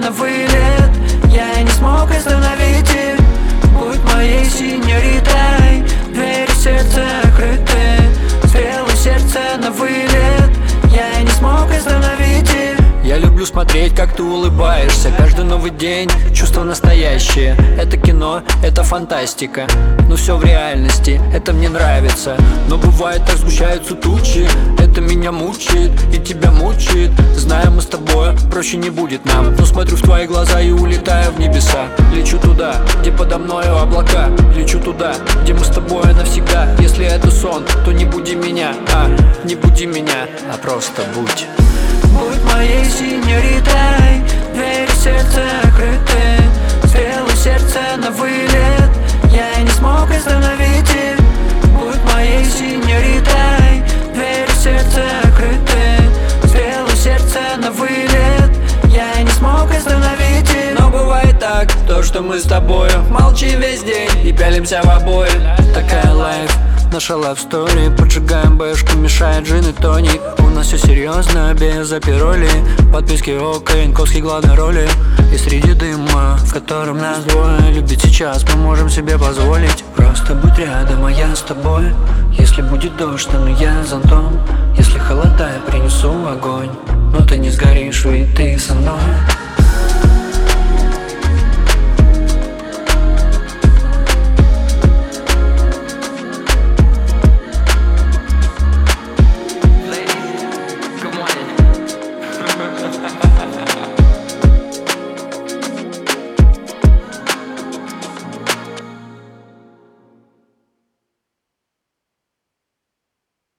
на вылет. Я не смог остановить их. Будь моей синьоритой, двери сердца открыты. Стрелы сердца на вылет. Я не смог остановить их. Я люблю смотреть, как ты улыбаешься. Каждый новый день, чувства настоящие. Это кино, это фантастика, но все в реальности, это мне нравится. Но бывает так сгущаются тучи. Это меня мучает и тебя мучает. Знаем мы с тобой, проще не будет нам. Но смотрю в твои глаза и улетаю в небеса. Лечу туда, где подо мною облака. Лечу туда, где мы с тобой навсегда. Если это сон, то не буди меня, не буди меня, а просто будь. Будь моей синьоритой, двери сердца открыты. Стрелы сердца на вылет. Я не смог остановить их. Будь моей синьоритой, двери сердца открыты. Стрелы сердца на вылет. Я не смог остановить их. Но бывает так, то что мы с тобою молчим весь день и пялимся в обои. Такая лайф, наша love story. Поджигаем бэшку, мешает джин и тоник. У нас все серьезно, без апероли. Подписки ОК, Янковский главной роли. И среди дыма, в котором нас двое, любить сейчас мы можем себе позволить. Просто будь рядом, а я с тобой. Если будет дождь, стану я зонтом. Если холода, я принесу огонь. Но ты не сгоришь, ведь ты со мной.